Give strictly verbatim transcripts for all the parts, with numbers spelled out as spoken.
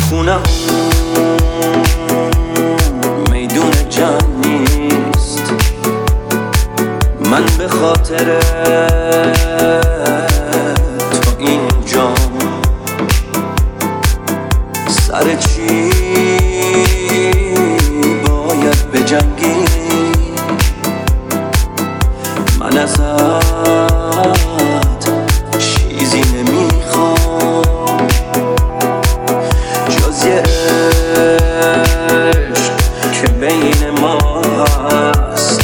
خونم میدون جنگ نیست، من به خاطر تو اینجا سر چی باید بجنگی؟ من ازت چیزی نمیخوام جز یه عشق که بین ما هست.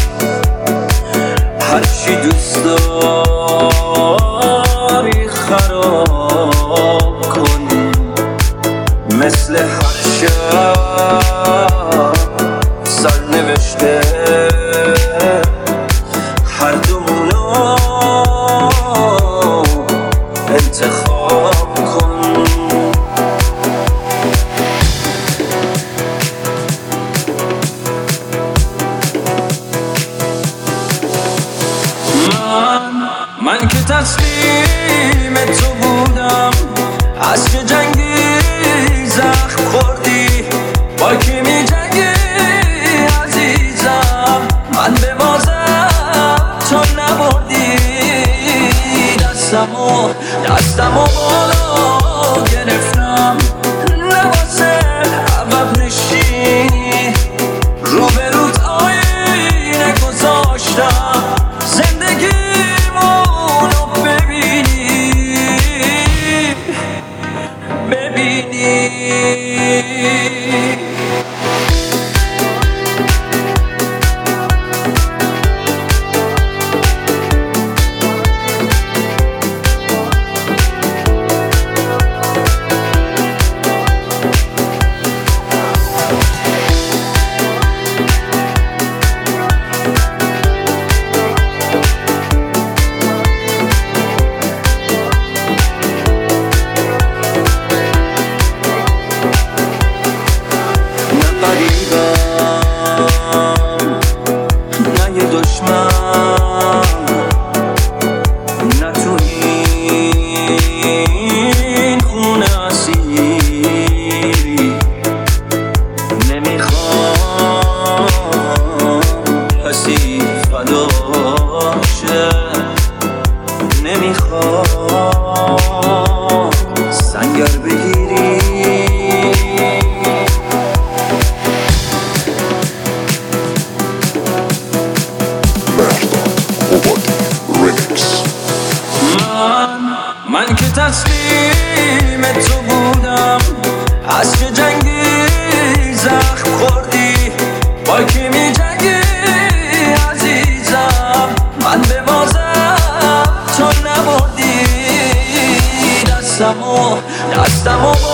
هرچی دوست داری خراب کن، مثل هر شب سرنوشته هر دومونو انتخاب کن. من من که تسلیم تو بودم، از چه جنگی زخم خوردی، با کی می جنگی عزیزم؟ من به بازم تو نبردی، دستمو دستمو بالا گرفتم، نواسه عقب نشینی روبروت آینه گذاشتم، زندگیمونو ببینی ببینی. نه یه دشمن، نه تو این خونه اسیری، نمیخوام کسی فدا شه، نمیخوام سنگر بگیری. من که تسلیم تو بودم، از چه جنگی زخم خوردی، با کی می جنگی عزیزم؟ من به بازم تو نبردی، دستمو دستمو